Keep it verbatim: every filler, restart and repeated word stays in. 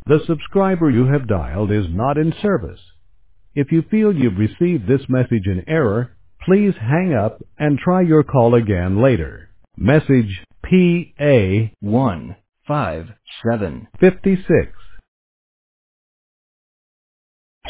The subscriber you have dialed is not in service. If you feel you've received this message in error, please hang up and try your call again later. Message P A one five seven fifty-six